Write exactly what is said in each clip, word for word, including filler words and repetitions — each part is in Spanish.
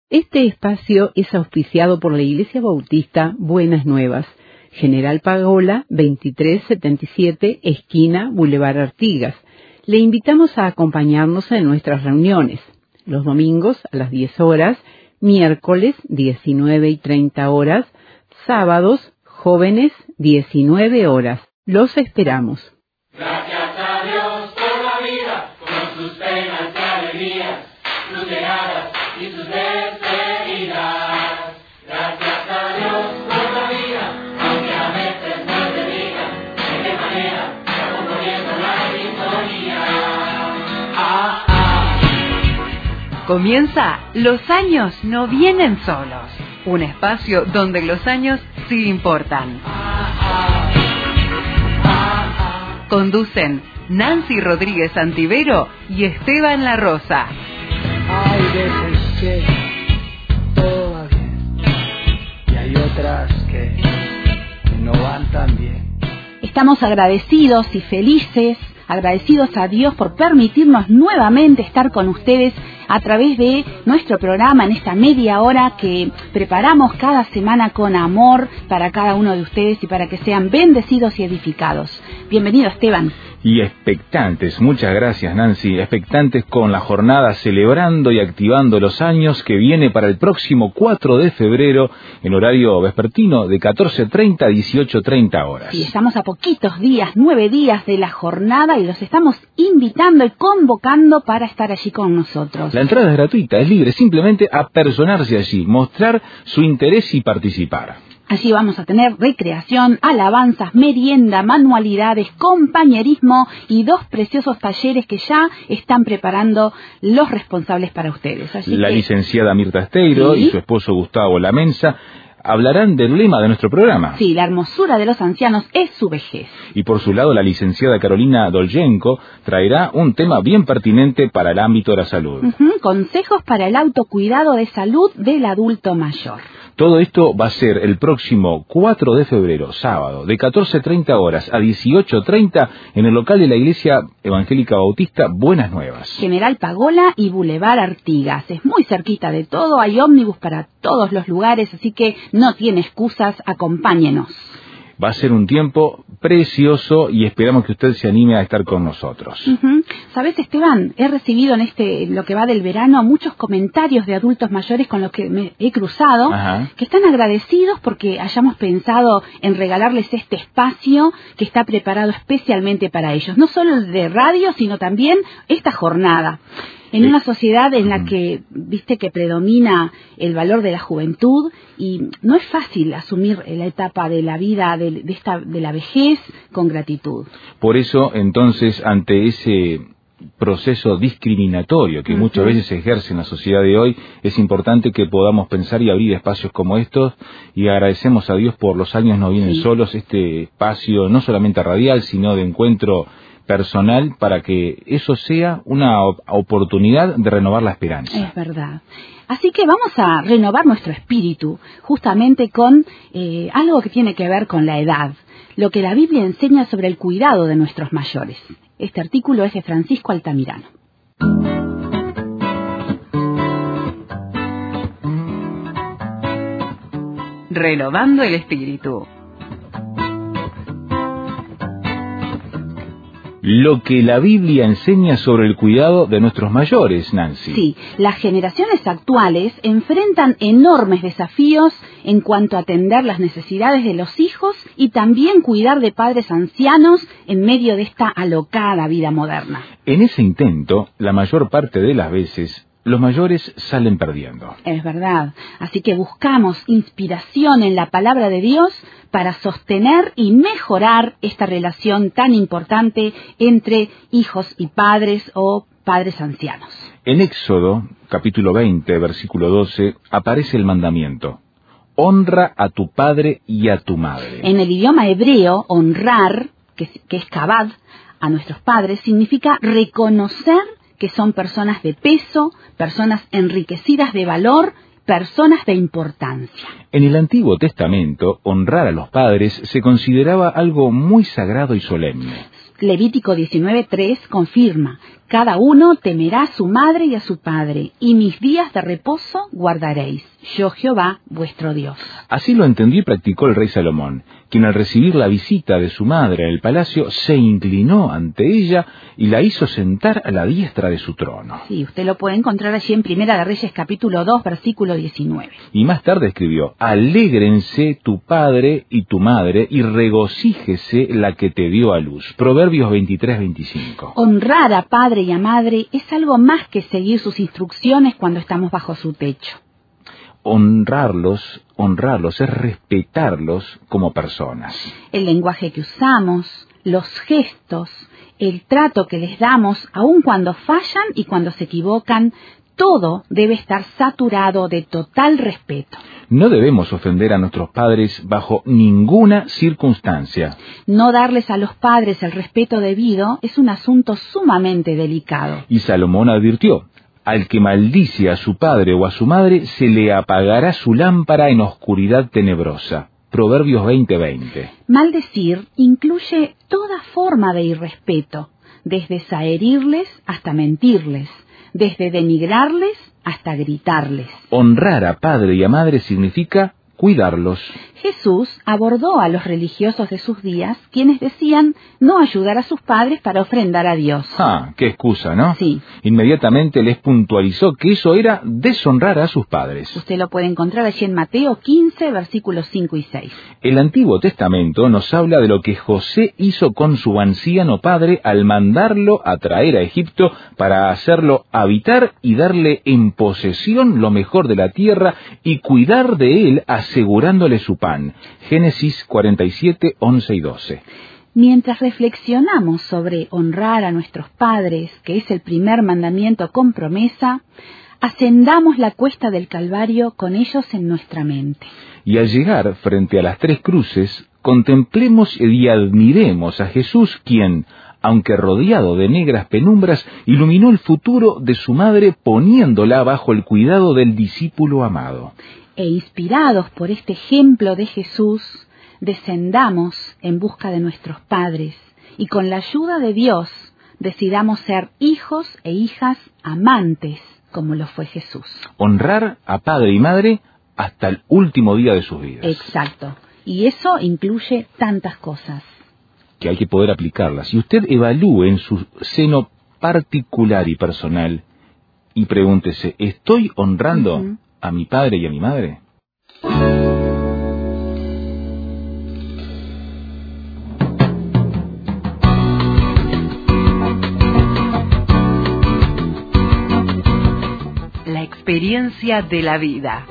Este espacio es auspiciado por la Iglesia Bautista Buenas Nuevas, General Pagola, veintitrés setenta y siete, esquina Boulevard Artigas. Le invitamos a acompañarnos en nuestras reuniones, los domingos a las diez horas, miércoles diecinueve y treinta horas, sábados, jóvenes, diecinueve horas. Los esperamos. Gracias a Dios por la vida, con sus penas y alegrías, sus llegadas y sus despedidas. Gracias a Dios por la vida, aunque a veces no te diga de qué manera está componiendo la sintonía. Ah, ah. Comienza Los años no vienen solos, un espacio donde los años sí importan. Ah, ah. Ah, ah. Conducen Nancy Rodríguez Antivero y Esteban La Rosa. Hay veces que todo va bien y hay otras que no van tan bien. Estamos agradecidos y felices, agradecidos a Dios por permitirnos nuevamente estar con ustedes a través de nuestro programa en esta media hora que preparamos cada semana con amor para cada uno de ustedes y para que sean bendecidos y edificados. Bienvenido, Esteban. Y expectantes, muchas gracias Nancy, expectantes con la jornada celebrando y activando los años que viene para el próximo cuatro de febrero en horario vespertino de catorce treinta a dieciocho treinta horas. Sí, estamos a poquitos días, nueve días de la jornada y los estamos invitando y convocando para estar allí con nosotros. La entrada es gratuita, es libre, simplemente apersonarse allí, mostrar su interés y participar. Allí vamos a tener recreación, alabanzas, merienda, manualidades, compañerismo y dos preciosos talleres que ya están preparando los responsables para ustedes. Así la que... licenciada Mirta Esteiro ¿Sí? y su esposo Gustavo Lamensa hablarán del lema de nuestro programa. Sí, la hermosura de los ancianos es su vejez. Y por su lado, la licenciada Carolina Doljenko traerá un tema bien pertinente para el ámbito de la salud. Uh-huh, consejos para el autocuidado de salud del adulto mayor. Todo esto va a ser el próximo cuatro de febrero, sábado, de catorce treinta horas a dieciocho treinta en el local de la Iglesia Evangélica Bautista Buenas Nuevas. General Pagola y Boulevard Artigas. Es muy cerquita de todo, hay ómnibus para todos los lugares, así que no tiene excusas, acompáñenos. Va a ser un tiempo precioso y esperamos que usted se anime a estar con nosotros. Uh-huh. ¿Sabes, Esteban? He recibido en este lo que va del verano muchos comentarios de adultos mayores con los que me he cruzado, Ajá. que están agradecidos porque hayamos pensado en regalarles este espacio que está preparado especialmente para ellos. No solo de radio, sino también esta jornada. En una sociedad en la que, viste, que predomina el valor de la juventud y no es fácil asumir la etapa de la vida, de, de, esta, de la vejez, con gratitud. Por eso, entonces, ante ese proceso discriminatorio que uh-huh. muchas veces se ejerce en la sociedad de hoy, es importante que podamos pensar y abrir espacios como estos y agradecemos a Dios por los años no vienen sí. solos, este espacio no solamente radial, sino de encuentro personal para que eso sea una oportunidad de renovar la esperanza. Es verdad. Así que vamos a renovar nuestro espíritu justamente con eh, algo que tiene que ver con la edad, lo que la Biblia enseña sobre el cuidado de nuestros mayores. Este artículo es de Francisco Altamirano. Renovando el espíritu. Lo que la Biblia enseña sobre el cuidado de nuestros mayores, Nancy. Sí, las generaciones actuales enfrentan enormes desafíos en cuanto a atender las necesidades de los hijos y también cuidar de padres ancianos en medio de esta alocada vida moderna. En ese intento, la mayor parte de las veces, los mayores salen perdiendo. Es verdad. Así que buscamos inspiración en la palabra de Dios para sostener y mejorar esta relación tan importante entre hijos y padres o padres ancianos. En Éxodo, capítulo veinte, versículo doce, aparece el mandamiento: honra a tu padre y a tu madre. En el idioma hebreo, honrar, que, que es kabad, a nuestros padres, significa reconocer que son personas de peso, personas enriquecidas de valor, personas de importancia. En el Antiguo Testamento, honrar a los padres se consideraba algo muy sagrado y solemne. Levítico diecinueve tres confirma Cada uno temerá a su madre y a su padre, y mis días de reposo guardaréis. Yo Jehová, vuestro Dios. Así lo entendió y practicó el rey Salomón, quien al recibir la visita de su madre en el palacio, se inclinó ante ella y la hizo sentar a la diestra de su trono. Sí, usted lo puede encontrar allí en Primera de Reyes, capítulo dos, versículo diecinueve. Y más tarde escribió: alégrense tu padre y tu madre, y regocíjese la que te dio a luz. Proverbios veintitrés, veinticinco. Honrar a padre y a madre es algo más que seguir sus instrucciones cuando estamos bajo su techo. Honrarlos, honrarlos es respetarlos como personas. El lenguaje que usamos, los gestos, el trato que les damos, aun cuando fallan y cuando se equivocan, todo debe estar saturado de total respeto. No debemos ofender a nuestros padres bajo ninguna circunstancia. No darles a los padres el respeto debido es un asunto sumamente delicado. Y Salomón advirtió: al que maldice a su padre o a su madre, se le apagará su lámpara en oscuridad tenebrosa. Proverbios veinte, veinte. Maldecir incluye toda forma de irrespeto, desde saherirles hasta mentirles, desde denigrarles hasta gritarles. Honrar a padre y a madre significa cuidarlos. Jesús abordó a los religiosos de sus días, quienes decían no ayudar a sus padres para ofrendar a Dios. Ah, qué excusa, ¿no? Sí. Inmediatamente les puntualizó que eso era deshonrar a sus padres. Usted lo puede encontrar allí en Mateo quince, versículos cinco y seis. El Antiguo Testamento nos habla de lo que José hizo con su anciano padre al mandarlo a traer a Egipto para hacerlo habitar y darle en posesión lo mejor de la tierra y cuidar de él, asegurándole su pan. Génesis cuarenta y siete, once y doce. Mientras reflexionamos sobre honrar a nuestros padres, que es el primer mandamiento con promesa, ascendamos la cuesta del Calvario con ellos en nuestra mente. Y al llegar frente a las tres cruces, contemplemos y admiremos a Jesús, quien, aunque rodeado de negras penumbras, iluminó el futuro de su madre poniéndola bajo el cuidado del discípulo amado. E inspirados por este ejemplo de Jesús, descendamos en busca de nuestros padres y con la ayuda de Dios decidamos ser hijos e hijas amantes como lo fue Jesús. Honrar a padre y madre hasta el último día de sus vidas. Exacto. Y eso incluye tantas cosas que hay que poder aplicarlas. Y usted evalúe en su seno particular y personal y pregúntese: ¿estoy honrando uh-huh. a mi padre y a mi madre? La experiencia de la vida.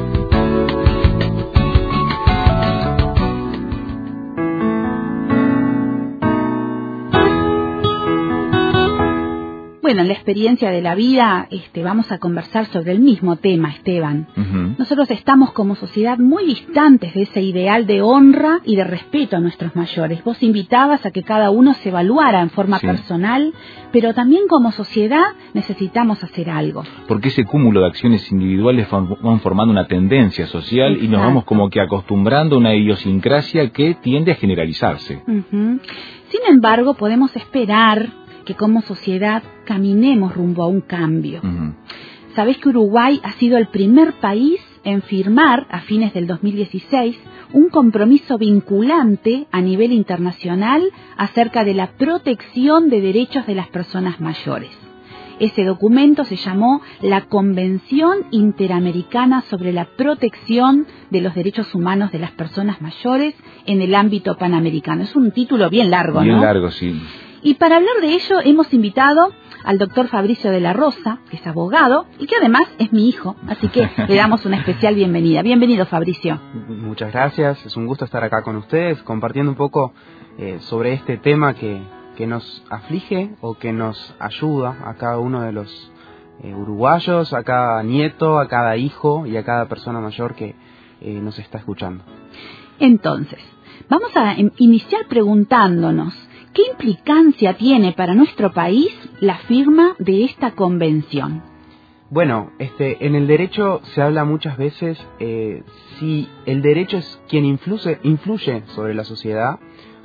Bueno, en la experiencia de la vida este, vamos a conversar sobre el mismo tema, Esteban. Uh-huh. Nosotros estamos como sociedad muy distantes de ese ideal de honra y de respeto a nuestros mayores. Vos invitabas a que cada uno se evaluara en forma sí. personal, pero también como sociedad necesitamos hacer algo. Porque ese cúmulo de acciones individuales van formando una tendencia social. Exacto. Y nos vamos como que acostumbrando a una idiosincrasia que tiende a generalizarse. Uh-huh. Sin embargo, podemos esperar que como sociedad caminemos rumbo a un cambio. Uh-huh. ¿Sabés que Uruguay ha sido el primer país en firmar, a fines del dos mil dieciséis, un compromiso vinculante a nivel internacional acerca de la protección de derechos de las personas mayores? Ese documento se llamó la Convención Interamericana sobre la Protección de los Derechos Humanos de las Personas Mayores en el ámbito panamericano. Es un título bien largo, bien ¿no? Bien largo, sí. Y para hablar de ello hemos invitado al doctor Fabricio de la Rosa, que es abogado y que además es mi hijo, así que le damos una especial bienvenida. Bienvenido, Fabricio. Muchas gracias, es un gusto estar acá con ustedes, compartiendo un poco eh, sobre este tema que, que nos aflige o que nos ayuda a cada uno de los eh, uruguayos, a cada nieto, a cada hijo y a cada persona mayor que eh, nos está escuchando. Entonces, vamos a iniciar preguntándonos: ¿qué implicancia tiene para nuestro país la firma de esta convención? Bueno, este, en el derecho se habla muchas veces eh, si el derecho es quien influye, influye sobre la sociedad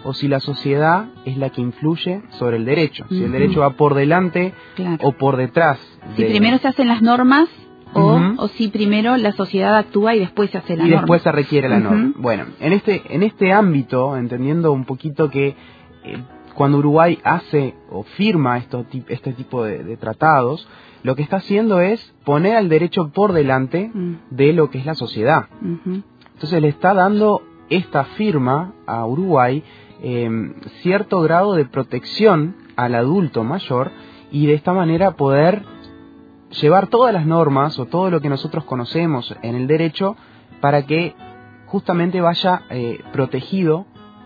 o si la sociedad es la que influye sobre el derecho, si el derecho va por delante claro. o por detrás. Si de... primero se hacen las normas o, uh-huh. o si primero la sociedad actúa y después se hace la y norma. Y después se requiere la uh-huh. norma. Bueno, en este, en este ámbito, entendiendo un poquito que eh, cuando Uruguay hace o firma esto, este tipo de, de tratados, lo que está haciendo es poner al derecho por delante uh-huh. de lo que es la sociedad. Uh-huh. Entonces le está dando esta firma a Uruguay eh, cierto grado de protección al adulto mayor y de esta manera poder llevar todas las normas o todo lo que nosotros conocemos en el derecho para que justamente vaya eh, protegido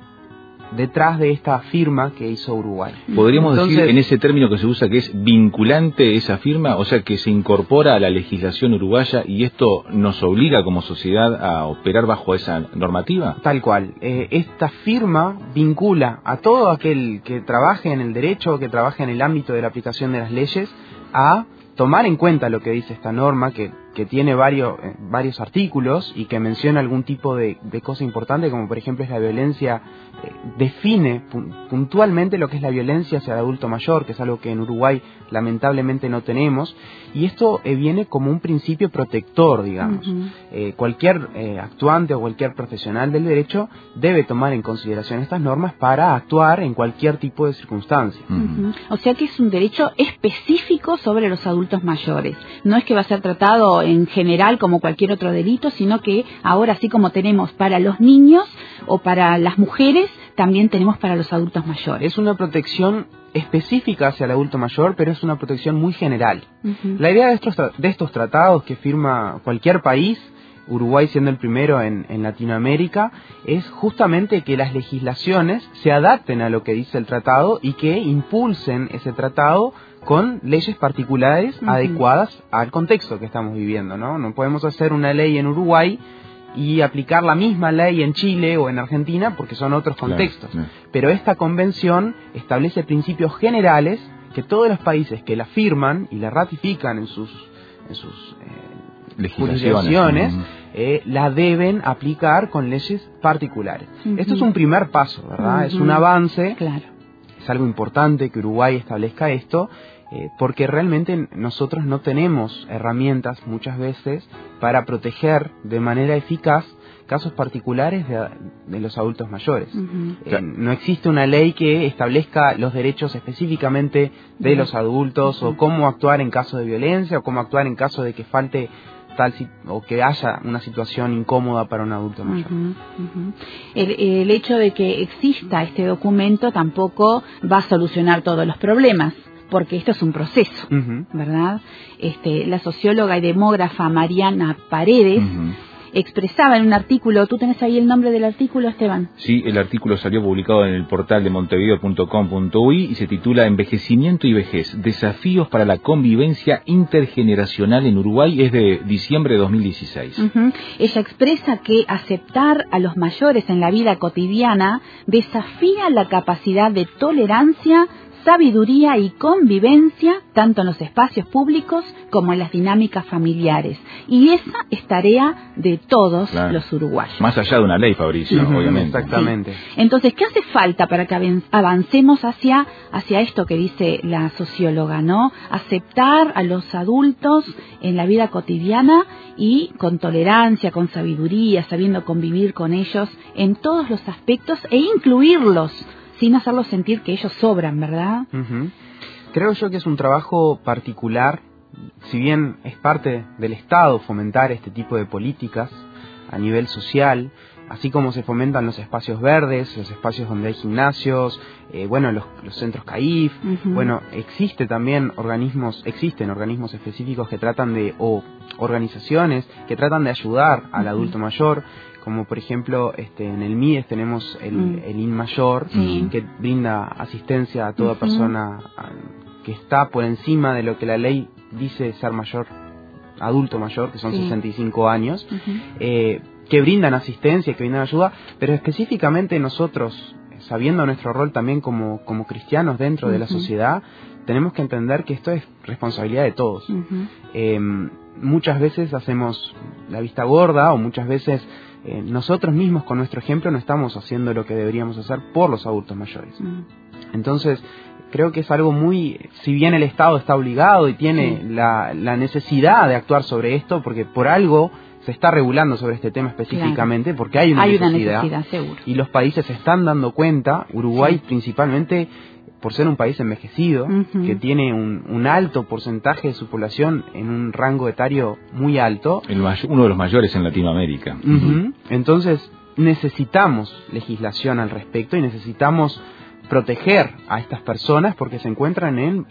detrás de esta firma que hizo Uruguay. ¿Podríamos Entonces, decir en ese término que se usa que es vinculante esa firma? O sea, que se incorpora a la legislación uruguaya y esto nos obliga como sociedad a operar bajo esa normativa. Tal cual. Eh, esta firma vincula a todo aquel que trabaje en el derecho, que trabaje en el ámbito de la aplicación de las leyes, a tomar en cuenta lo que dice esta norma, que, que tiene varios, eh, varios artículos y que menciona algún tipo de, de cosa importante, como por ejemplo es la violencia, eh, define pu- puntualmente lo que es la violencia hacia el adulto mayor, que es algo que en Uruguay lamentablemente no tenemos, y esto eh, viene como un principio protector, digamos. Uh-huh. Eh, cualquier eh, actuante o cualquier profesional del derecho debe tomar en consideración estas normas para actuar en cualquier tipo de circunstancia. Uh-huh. O sea que es un derecho específico sobre los adultos mayores. No es que va a ser tratado en general como cualquier otro delito, sino que ahora, así como tenemos para los niños o para las mujeres, también tenemos para los adultos mayores. Es una protección específica hacia el adulto mayor, pero es una protección muy general. Uh-huh. La idea de estos, de estos tratados que firma cualquier país, Uruguay siendo el primero en, en Latinoamérica, es justamente que las legislaciones se adapten a lo que dice el tratado y que impulsen ese tratado con leyes particulares uh-huh. adecuadas al contexto que estamos viviendo, ¿no? No podemos hacer una ley en Uruguay y aplicar la misma ley en Chile o en Argentina porque son otros contextos. Claro, claro. Pero esta convención establece principios generales que todos los países que la firman y la ratifican en sus, en sus eh, legislaciones, uh-huh. eh, la deben aplicar con leyes particulares. Uh-huh. Esto es un primer paso, ¿verdad? Uh-huh. Es un avance. Claro. Es algo importante que Uruguay establezca esto, eh, porque realmente nosotros no tenemos herramientas muchas veces para proteger de manera eficaz casos particulares de, de los adultos mayores. Uh-huh. Eh, no existe una ley que establezca los derechos específicamente de uh-huh. los adultos uh-huh. o cómo actuar en caso de violencia o cómo actuar en caso de que falte tal o que haya una situación incómoda para un adulto mayor. Uh-huh, uh-huh. El, el hecho de que exista este documento tampoco va a solucionar todos los problemas, porque esto es un proceso, uh-huh. ¿verdad? Este, la socióloga y demógrafa Mariana Paredes uh-huh. expresaba en un artículo, ¿tú tenés ahí el nombre del artículo, Esteban? Sí, el artículo salió publicado en el portal de montevideo punto com punto uy y se titula Envejecimiento y vejez, desafíos para la convivencia intergeneracional en Uruguay, es de diciembre de dos mil dieciséis. Uh-huh. Ella expresa que aceptar a los mayores en la vida cotidiana desafía la capacidad de tolerancia, sabiduría y convivencia, tanto en los espacios públicos como en las dinámicas familiares. Y esa es tarea de todos claro. los uruguayos. Más allá de una ley, Fabricio, uh-huh. obviamente. Exactamente. Sí. Entonces, ¿qué hace falta para que avancemos hacia, hacia esto que dice la socióloga, ¿no? Aceptar a los adultos en la vida cotidiana y con tolerancia, con sabiduría, sabiendo convivir con ellos en todos los aspectos e incluirlos sin hacerlos sentir que ellos sobran, ¿verdad? Uh-huh. Creo yo que es un trabajo particular, si bien es parte del Estado fomentar este tipo de políticas a nivel social, así como se fomentan los espacios verdes, los espacios donde hay gimnasios, eh, bueno, los, los centros C A I F, uh-huh. bueno, existe también organismos, existen organismos específicos que tratan de, o organizaciones que tratan de ayudar al uh-huh. adulto mayor, como por ejemplo este, en el M I E S tenemos el, mm. el INMAYOR, sí. que brinda asistencia a toda uh-huh. persona a, que está por encima de lo que la ley dice ser mayor, adulto mayor, que son sí. sesenta y cinco años, uh-huh. eh, que brindan asistencia, que brindan ayuda, pero específicamente nosotros, sabiendo nuestro rol también como, como cristianos dentro uh-huh. de la sociedad, tenemos que entender que esto es responsabilidad de todos. Uh-huh. Eh, muchas veces hacemos la vista gorda o muchas veces eh, nosotros mismos con nuestro ejemplo no estamos haciendo lo que deberíamos hacer por los adultos mayores. Mm. Entonces, creo que es algo muy, si bien el Estado está obligado y tiene sí. la, la necesidad de actuar sobre esto, porque por algo se está regulando sobre este tema específicamente, claro. porque hay una hay necesidad, una necesidad seguro. Y los países se están dando cuenta, Uruguay sí. principalmente por ser un país envejecido, uh-huh. que tiene un, un alto porcentaje de su población en un rango etario muy alto. El may- uno de los mayores en Latinoamérica. Uh-huh. Uh-huh. Entonces necesitamos legislación al respecto y necesitamos proteger a estas personas porque se encuentran en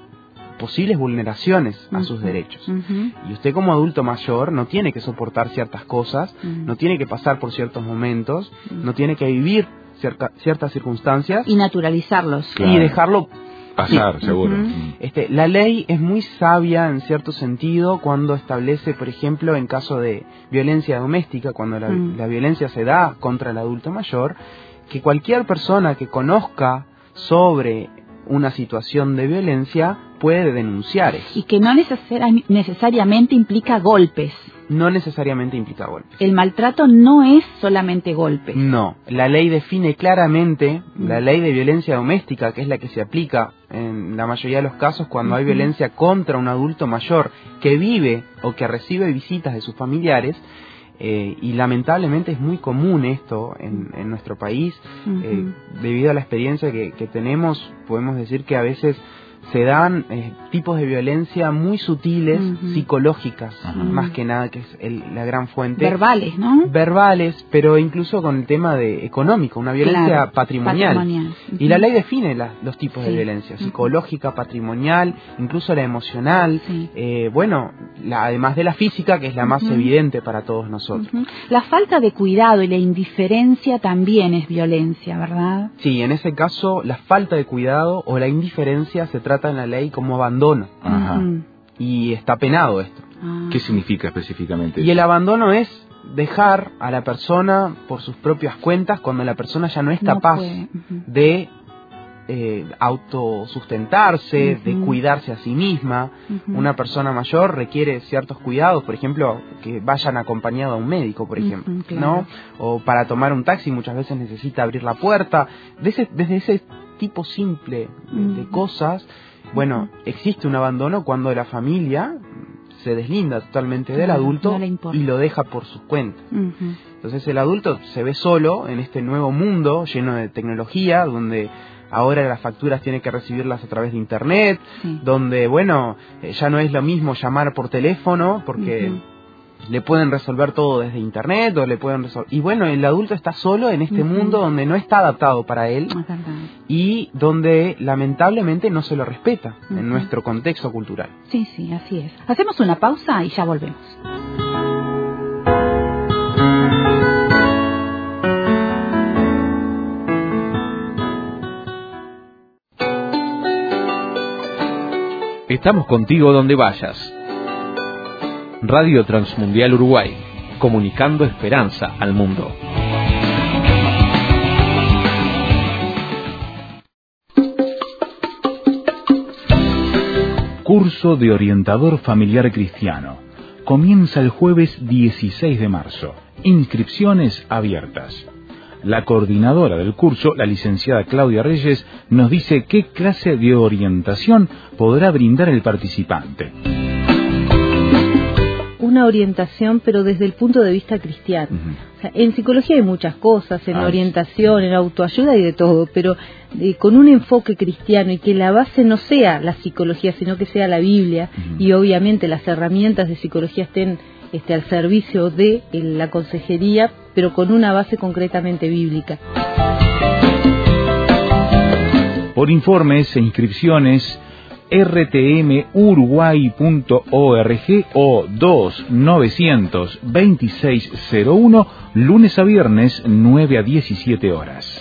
posibles vulneraciones a uh-huh. sus derechos. Uh-huh. Y usted como adulto mayor no tiene que soportar ciertas cosas, uh-huh. no tiene que pasar por ciertos momentos, uh-huh. no tiene que vivir cierta, ciertas circunstancias. Y naturalizarlos. Claro. Y dejarlo pasar, sí. seguro. Uh-huh. Este, la ley es muy sabia en cierto sentido cuando establece, por ejemplo, en caso de violencia doméstica, cuando la, uh-huh. la violencia se da contra el adulto mayor, que cualquier persona que conozca sobre una situación de violencia puede denunciar eso. Y que no necesari- necesariamente implica golpes. No necesariamente implica golpes. El maltrato no es solamente golpes. No, la ley define claramente, mm. la ley de violencia doméstica, que es la que se aplica en la mayoría de los casos cuando mm-hmm. hay violencia contra un adulto mayor que vive o que recibe visitas de sus familiares. Eh, y lamentablemente es muy común esto en, en nuestro país. Uh-huh. eh, debido a la experiencia que, que tenemos, podemos decir que a veces se dan eh, tipos de violencia muy sutiles, uh-huh. psicológicas, uh-huh. más que nada, que es el, la gran fuente. Verbales, ¿no? Verbales, pero incluso con el tema de económico, una violencia claro, patrimonial. patrimonial. Uh-huh. Y la ley define la, los tipos sí. de violencia, uh-huh. psicológica, patrimonial, incluso la emocional, sí. eh, bueno, la, además de la física, que es la más uh-huh. evidente para todos nosotros. Uh-huh. La falta de cuidado y la indiferencia también es violencia, ¿verdad? Sí, en ese caso, la falta de cuidado o la indiferencia se trata en la ley como abandono. Ajá. Y está penado esto. Ah. ¿Qué significa específicamente? Y el abandono es dejar a la persona por sus propias cuentas cuando la persona ya no es capaz no uh-huh. de eh, autosustentarse, uh-huh. de cuidarse a sí misma. Uh-huh. Una persona mayor requiere ciertos cuidados, por ejemplo, que vayan acompañado a un médico, por ejemplo, uh-huh, claro. ¿no? O para tomar un taxi muchas veces necesita abrir la puerta. Desde, desde ese tipo simple uh-huh. de cosas, bueno, uh-huh. existe un abandono cuando la familia se deslinda totalmente del claro, adulto no y lo deja por sus cuentas. Uh-huh. Entonces el adulto se ve solo en este nuevo mundo lleno de tecnología, donde ahora las facturas tiene que recibirlas a través de internet, sí. donde, bueno, eh, ya no es lo mismo llamar por teléfono, porque uh-huh. le pueden resolver todo desde internet, o le pueden resolver... Y bueno, el adulto está solo en este uh-huh. mundo donde no está adaptado para él, y donde lamentablemente no se lo respeta uh-huh. en nuestro contexto cultural. Sí, sí, así es. Hacemos una pausa y ya volvemos. Estamos contigo donde vayas. Radio Transmundial Uruguay, comunicando esperanza al mundo. Curso de orientador familiar cristiano. Comienza el jueves dieciséis de marzo. Inscripciones abiertas. La coordinadora del curso, la licenciada Claudia Reyes, nos dice qué clase de orientación podrá brindar el participante. Una orientación, pero desde el punto de vista cristiano. Uh-huh. O sea, en psicología hay muchas cosas, en ah, orientación, sí. en autoayuda y de todo, pero eh, con un enfoque cristiano y que la base no sea la psicología, sino que sea la Biblia, uh-huh. y obviamente las herramientas de psicología estén este, al servicio de eh, la consejería, pero con una base concretamente bíblica. Por informes e inscripciones, r t m uruguay punto org o dos nueve dos seis cero uno, lunes a viernes, nueve a diecisiete horas.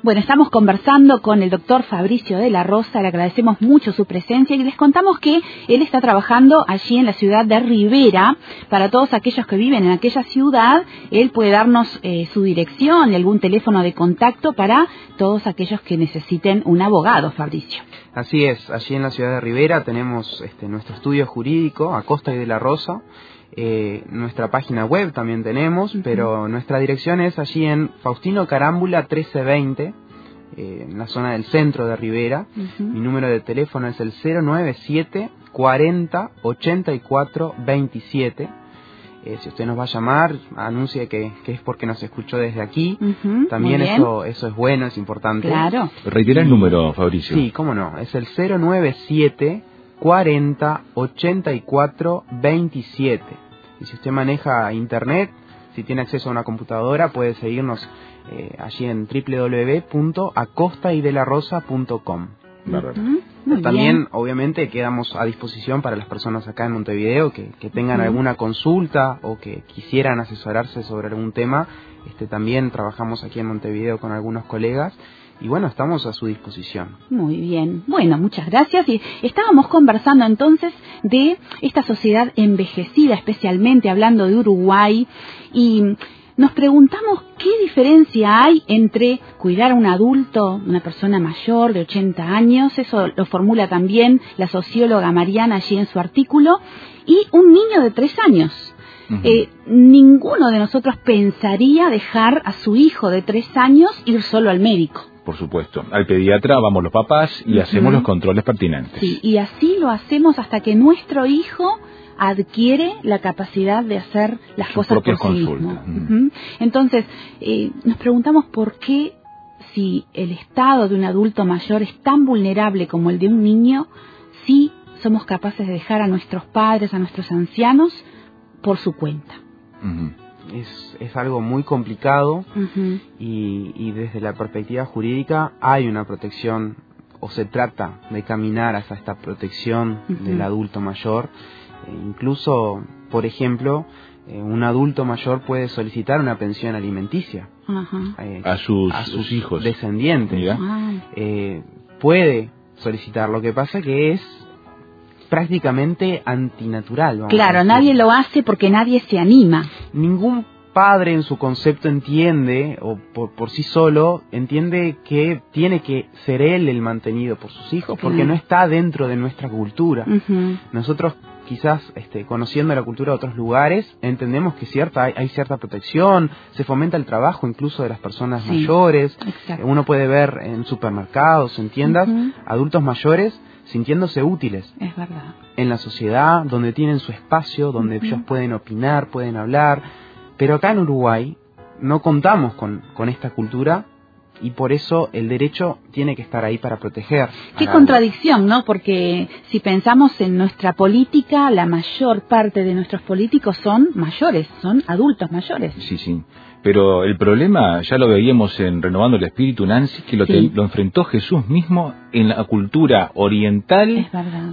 Bueno, estamos conversando con el doctor Fabricio de la Rosa, le agradecemos mucho su presencia y les contamos que él está trabajando allí en la ciudad de Rivera. Para todos aquellos que viven en aquella ciudad, él puede darnos eh, su dirección y algún teléfono de contacto para todos aquellos que necesiten un abogado, Fabricio. Así es, allí en la ciudad de Rivera tenemos este, nuestro estudio jurídico, Acosta y de la Rosa. Eh, nuestra página web también tenemos, uh-huh. pero nuestra dirección es allí en Faustino Carámbula trece veinte, eh, en la zona del centro de Rivera. Uh-huh. Mi número de teléfono es el cero nueve siete, cuarenta, ochenta y cuatro, veintisiete. Eh, si usted nos va a llamar, anuncie que, que es porque nos escuchó desde aquí. Uh-huh. También eso eso es bueno, es importante. Claro. Reitera el número, Fabricio. Sí, cómo no, es el cero nueve siete, cuarenta, ochenta y cuatro, veintisiete. Y si usted maneja internet, si tiene acceso a una computadora, puede seguirnos eh, allí en doble u doble u doble u punto acosta y de la rosa punto com. Uh-huh. También, bien. obviamente, quedamos a disposición para las personas acá en Montevideo que, que tengan uh-huh. alguna consulta o que quisieran asesorarse sobre algún tema. Este, también trabajamos aquí en Montevideo con algunos colegas. Y bueno, estamos a su disposición. Muy bien. Bueno, muchas gracias. Y estábamos conversando entonces de esta sociedad envejecida, especialmente hablando de Uruguay. Y nos preguntamos qué diferencia hay entre cuidar a un adulto, una persona mayor de ochenta años, eso lo formula también la socióloga Mariana allí en su artículo, y un niño de tres años. Uh-huh. Eh, ninguno de nosotros pensaría dejar a su hijo de tres años ir solo al médico. Por supuesto. Al pediatra vamos los papás y uh-huh. hacemos los controles pertinentes. Sí, y así lo hacemos hasta que nuestro hijo adquiere la capacidad de hacer las Sus cosas por sí consultas. mismo. Uh-huh. Entonces, eh, nos preguntamos por qué, si el estado de un adulto mayor es tan vulnerable como el de un niño, sí somos capaces de dejar a nuestros padres, a nuestros ancianos, por su cuenta. Uh-huh. Es, es algo muy complicado uh-huh. y, y desde la perspectiva jurídica hay una protección, o se trata de caminar hacia esta protección uh-huh. del adulto mayor. Eh, incluso, por ejemplo, eh, un adulto mayor puede solicitar una pensión alimenticia uh-huh. eh, a, sus, a sus hijos descendientes. Ah. Eh, puede solicitar, lo que pasa que es prácticamente antinatural. Claro, nadie lo hace porque nadie se anima. Ningún padre en su concepto entiende, o por, por sí solo, entiende que tiene que ser él el mantenido por sus hijos, porque claro. no está dentro de nuestra cultura. Uh-huh. Nosotros, quizás este, conociendo la cultura de otros lugares, entendemos que cierta hay, hay cierta protección, se fomenta el trabajo incluso de las personas sí, mayores. exacto. Uno puede ver en supermercados, en tiendas, uh-huh. adultos mayores sintiéndose útiles. Es verdad. En la sociedad, donde tienen su espacio, donde uh-huh. ellos pueden opinar, pueden hablar. Pero acá en Uruguay no contamos con, con esta cultura y por eso el derecho tiene que estar ahí para proteger. Qué contradicción, ¿no? Porque si pensamos en nuestra política, la mayor parte de nuestros políticos son mayores, son adultos mayores. Sí, sí. Pero el problema, ya lo veíamos en Renovando el Espíritu, Nancy, que lo, sí. te, lo enfrentó Jesús mismo en la cultura oriental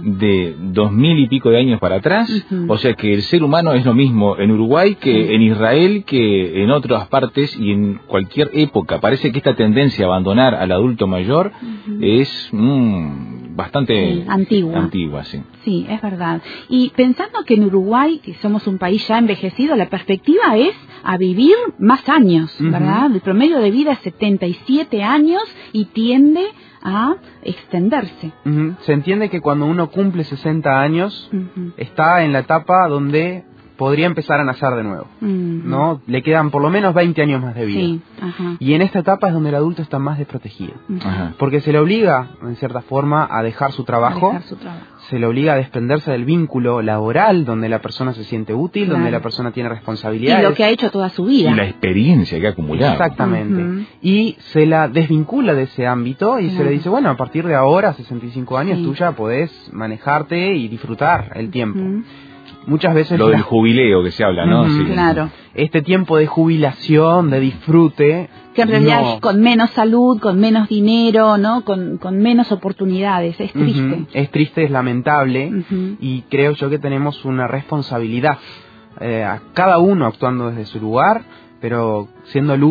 de dos mil y pico de años para atrás. Uh-huh. O sea que el ser humano es lo mismo en Uruguay que sí. en Israel, que en otras partes y en cualquier época. Parece que esta tendencia a abandonar al adulto mayor uh-huh. es mmm, bastante sí, antigua. antigua sí. Sí, es verdad. Y pensando que en Uruguay, que somos un país ya envejecido, la perspectiva es a vivir más años, ¿verdad? Uh-huh. El promedio de vida es setenta y siete años y tiende a extenderse. Uh-huh. Se entiende que cuando uno cumple sesenta años, uh-huh. está en la etapa donde podría empezar a nacer de nuevo, uh-huh. ¿no? Le quedan por lo menos veinte años más de vida. Sí. Ajá. Y en esta etapa es donde el adulto está más desprotegido. Uh-huh. Porque se le obliga, en cierta forma, a dejar su trabajo. A dejar su trabajo. Se le obliga a desprenderse del vínculo laboral, donde la persona se siente útil, claro. donde la persona tiene responsabilidades. Y lo que ha hecho toda su vida. Y la experiencia que ha acumulado. Exactamente. Uh-huh. Y se la desvincula de ese ámbito y claro. se le dice, bueno, a partir de ahora, sesenta y cinco años, sí. tú ya podés manejarte y disfrutar el tiempo. Uh-huh. Muchas veces... Lo del jubileo que se habla, ¿no? Uh-huh. Sí. Claro. Este tiempo de jubilación, de disfrute... Que en realidad no. es con menos salud, con menos dinero, ¿no? Con, con menos oportunidades. Es triste. Uh-huh. Es triste, es lamentable. Uh-huh. Y creo yo que tenemos una responsabilidad. Eh, a cada uno actuando desde su lugar, pero siendo luz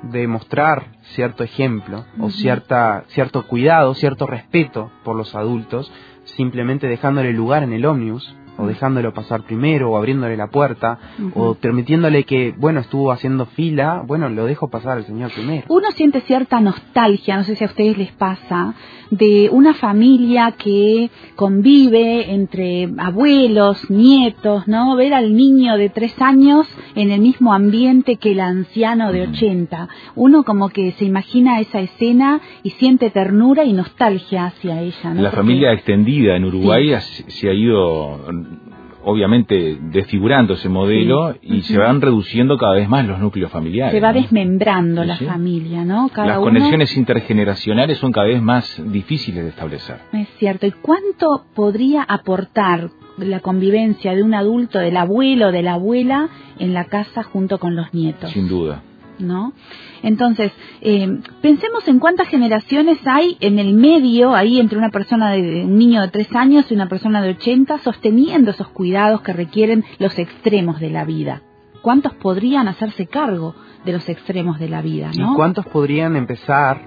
de mostrar cierto ejemplo uh-huh. o cierta cierto cuidado, cierto respeto por los adultos, simplemente dejándole lugar en el ómnibus, o dejándolo pasar primero, o abriéndole la puerta, uh-huh. o permitiéndole que, bueno, estuvo haciendo fila, bueno, lo dejo pasar al señor primero. Uno siente cierta nostalgia, no sé si a ustedes les pasa, de una familia que convive entre abuelos, nietos, ¿no? Ver al niño de tres años en el mismo ambiente que el anciano de ochenta. Uno como que se imagina esa escena y siente ternura y nostalgia hacia ella, ¿no? La Porque... familia extendida en Uruguay sí. se ha ido... obviamente desfigurando ese modelo sí. y uh-huh. se van reduciendo cada vez más los núcleos familiares. Se va ¿no? desmembrando sí, la sí. familia, ¿no? Cada Las uno... conexiones intergeneracionales son cada vez más difíciles de establecer. Es cierto. ¿Y cuánto podría aportar la convivencia de un adulto, del abuelo, de la abuela, en la casa junto con los nietos? Sin duda. ¿No? Entonces, eh, pensemos en cuántas generaciones hay en el medio, ahí entre una persona de, de un niño de tres años y una persona de ochenta, sosteniendo esos cuidados que requieren los extremos de la vida. ¿Cuántos podrían hacerse cargo de los extremos de la vida, ¿no? ¿Y cuántos podrían empezar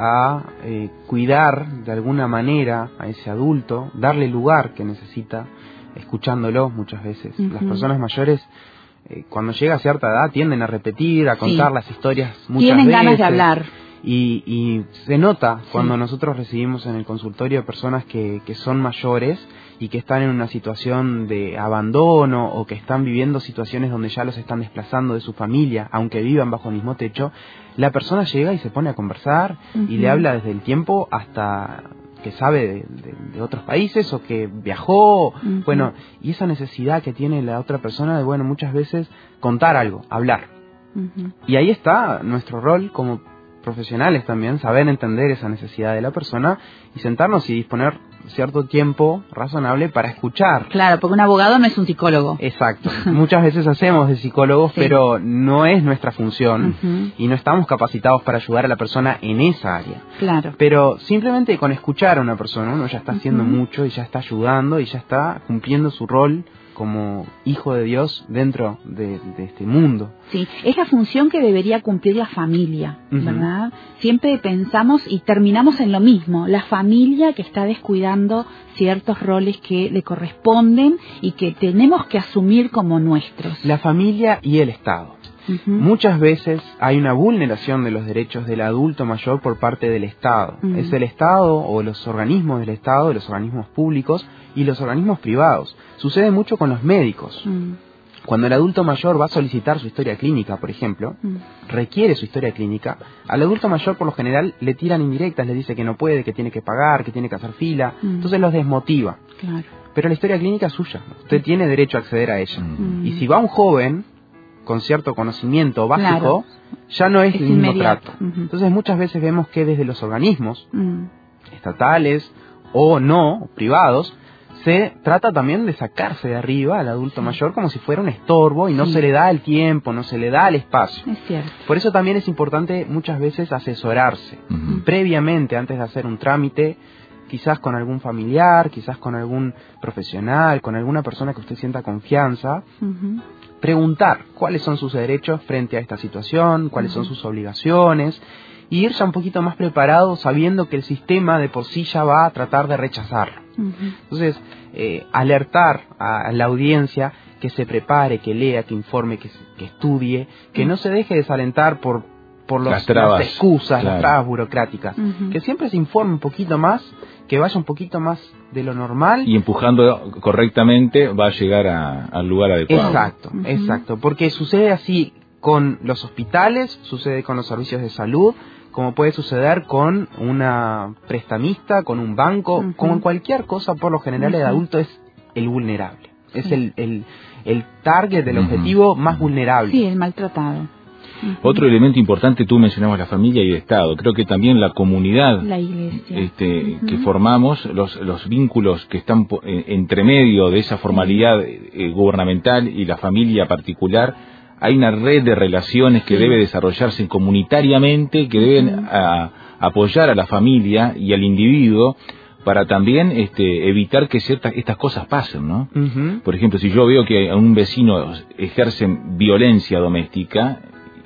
a eh, cuidar de alguna manera a ese adulto, darle el lugar que necesita, escuchándolo muchas veces? Uh-huh. Las personas mayores, Eh, cuando llega a cierta edad, tienden a repetir, a contar sí. las historias muchas Tienen veces. ganas de hablar. Y, y se nota sí. cuando nosotros recibimos en el consultorio personas que, que son mayores y que están en una situación de abandono o que están viviendo situaciones donde ya los están desplazando de su familia, aunque vivan bajo el mismo techo. La persona llega y se pone a conversar uh-huh. y le habla desde el tiempo hasta... que sabe de, de, de otros países o que viajó, uh-huh. bueno, y esa necesidad que tiene la otra persona de, bueno, muchas veces contar algo, hablar. Uh-huh. Y ahí está nuestro rol como profesionales también, saber entender esa necesidad de la persona y sentarnos y disponer cierto tiempo razonable para escuchar. Claro, porque un abogado no es un psicólogo. Exacto. Muchas veces hacemos de psicólogos, sí. pero no es nuestra función uh-huh. y no estamos capacitados para ayudar a la persona en esa área. Claro. Pero simplemente con escuchar a una persona, uno ya está haciendo uh-huh. mucho y ya está ayudando y ya está cumpliendo su rol como hijo de Dios dentro de, de este mundo. Sí, es la función que debería cumplir la familia, ¿verdad? Uh-huh. Siempre pensamos y terminamos en lo mismo, la familia que está descuidando ciertos roles que le corresponden y que tenemos que asumir como nuestros. La familia y el Estado. Uh-huh. Muchas veces hay una vulneración de los derechos del adulto mayor por parte del Estado. Uh-huh. Es el Estado o los organismos del Estado, los organismos públicos y los organismos privados. Sucede mucho con los médicos. Uh-huh. Cuando el adulto mayor va a solicitar su historia clínica, por ejemplo, uh-huh. requiere su historia clínica, al adulto mayor por lo general le tiran indirectas, le dice que no puede, que tiene que pagar, que tiene que hacer fila, uh-huh. entonces los desmotiva. Claro. Pero la historia clínica es suya, usted uh-huh. tiene derecho a acceder a ella. Uh-huh. Y si va un joven con cierto conocimiento básico, claro. ya no es, es el mismo inmediato. Trato. Uh-huh. Entonces muchas veces vemos que desde los organismos uh-huh. estatales o no, privados, se trata también de sacarse de arriba al adulto sí. mayor como si fuera un estorbo y no sí. se le da el tiempo, no se le da el espacio. Es cierto. Por eso también es importante muchas veces asesorarse uh-huh. previamente antes de hacer un trámite, quizás con algún familiar, quizás con algún profesional, con alguna persona que usted sienta confianza. Uh-huh. Preguntar cuáles son sus derechos frente a esta situación, cuáles uh-huh. son sus obligaciones, y ir ya un poquito más preparado sabiendo que el sistema de por sí ya va a tratar de rechazarlo. Uh-huh. Entonces, eh, alertar a la audiencia que se prepare, que lea, que informe, que, que estudie, que uh-huh. no se deje desalentar por, por los, las, trabas, las excusas, claro. las trabas burocráticas, uh-huh. que siempre se informe un poquito más, que vaya un poquito más de lo normal. Y empujando correctamente va a llegar a, al lugar adecuado. Exacto, uh-huh. exacto, porque sucede así con los hospitales, sucede con los servicios de salud, como puede suceder con una prestamista, con un banco, uh-huh. como en cualquier cosa, por lo general uh-huh. el adulto es el vulnerable, sí. es el, el, el target, el uh-huh. objetivo más vulnerable. Sí, el maltratado. Uh-huh. Otro elemento importante, tú mencionabas la familia y el Estado, creo que también la comunidad la iglesia. Este, uh-huh. que formamos, los, los vínculos que están eh, entre medio de esa formalidad eh, gubernamental y la familia particular. Hay una red de relaciones que sí. debe desarrollarse comunitariamente, que deben uh-huh. a, apoyar a la familia y al individuo para también este, evitar que ciertas estas cosas pasen, ¿no? Uh-huh. Por ejemplo, si yo veo que a un vecino ejercen violencia doméstica,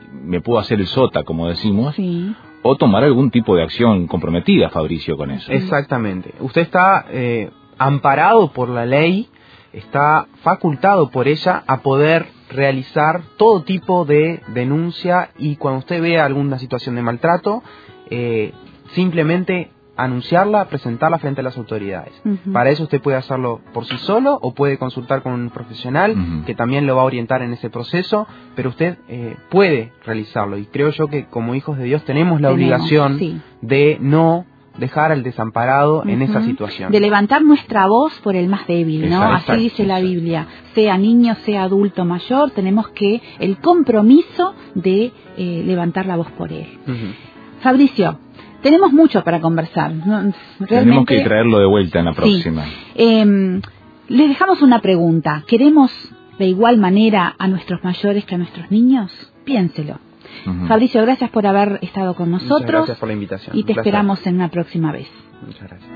me puedo hacer el sota, como decimos, sí. o tomar algún tipo de acción comprometida, Fabricio, con eso. Exactamente. Usted está eh, amparado por la ley, está facultado por ella a poder realizar todo tipo de denuncia, y cuando usted vea alguna situación de maltrato, eh, simplemente anunciarla, presentarla frente a las autoridades. Uh-huh. Para eso usted puede hacerlo por sí solo o puede consultar con un profesional uh-huh. que también lo va a orientar en ese proceso, pero usted eh, puede realizarlo, y creo yo que como hijos de Dios tenemos la tenemos, obligación sí. de no dejar al desamparado uh-huh. en esa situación. De levantar nuestra voz por el más débil, ¿no? Exacto, Así exacto, dice la Biblia. Sea niño, sea adulto mayor, tenemos que el compromiso de eh, levantar la voz por él. Uh-huh. Fabricio, tenemos mucho para conversar. Realmente, tenemos que traerlo de vuelta en la próxima. Sí. Eh, les dejamos una pregunta. ¿Queremos de igual manera a nuestros mayores que a nuestros niños? Piénselo. Uh-huh. Fabricio, gracias por haber estado con nosotros. Muchas gracias por la invitación. Y te esperamos en una próxima vez. Muchas gracias.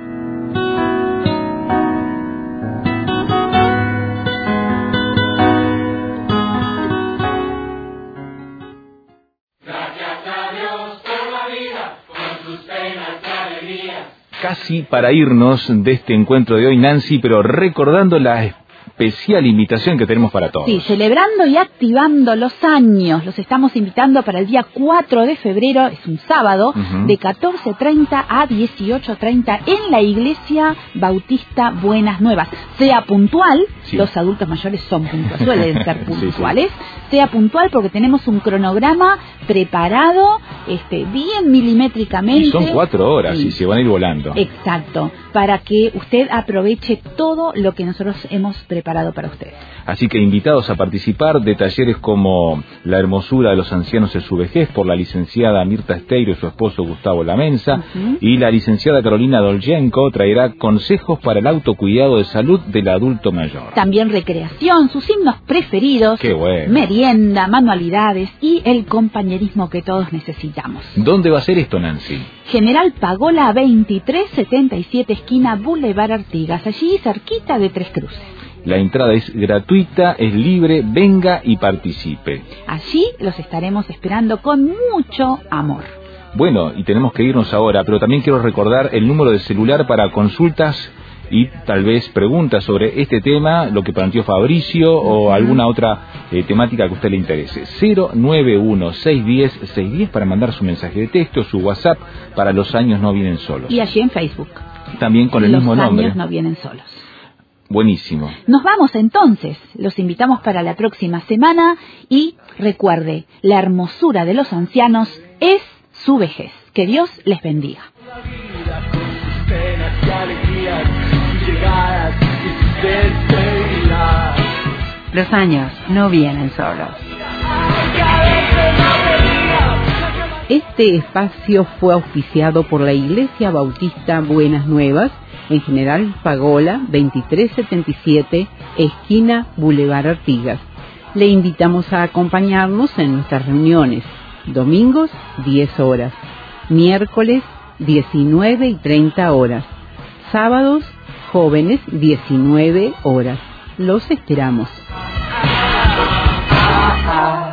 Casi para irnos de este encuentro de hoy, Nancy, pero recordando la especial invitación que tenemos para todos. Sí, celebrando y activando los años. Los estamos invitando para el día cuatro de febrero, es un sábado, uh-huh. de catorce treinta a dieciocho treinta en la Iglesia Bautista Buenas Nuevas. Sea puntual, sí. los adultos mayores son puntuales, suelen ser puntuales. Sí, sí. Sea puntual porque tenemos un cronograma preparado, este, bien milimétricamente. Y son cuatro horas sí. y se van a ir volando. Exacto, para que usted aproveche todo lo que nosotros hemos preparado para usted. Así que invitados a participar de talleres como La hermosura de los ancianos en su vejez, por la licenciada Mirta Esteiro y su esposo Gustavo Lamensa, uh-huh. y la licenciada Carolina Dolchenko traerá consejos para el autocuidado de salud del adulto mayor. También recreación, sus himnos preferidos, Qué bueno. merienda, manualidades y el compañerismo que todos necesitamos. ¿Dónde va a ser esto, Nancy? General Pagola veintitrés setenta y siete, esquina Boulevard Artigas, allí cerquita de Tres Cruces. La entrada es gratuita, es libre, venga y participe. Allí los estaremos esperando con mucho amor. Bueno, y tenemos que irnos ahora, pero también quiero recordar el número de celular para consultas y tal vez preguntas sobre este tema, lo que planteó Fabricio, uh-huh. o alguna otra eh, temática que a usted le interese. cero nueve uno, seis uno cero, seis uno cero para mandar su mensaje de texto, su WhatsApp, para Los años no vienen solos. Y allí en Facebook. También con el Los mismo nombre. Los años no vienen solos. Buenísimo. Nos vamos entonces, los invitamos para la próxima semana y recuerde, la hermosura de los ancianos es su vejez. Que Dios les bendiga. Los años no vienen solos. Este espacio fue auspiciado por la Iglesia Bautista Buenas Nuevas, en General Pagola veintitrés setenta y siete, esquina Boulevard Artigas. Le invitamos a acompañarnos en nuestras reuniones. Domingos, diez horas. Miércoles, diecinueve y treinta horas. Sábados, jóvenes, diecinueve horas. Los esperamos.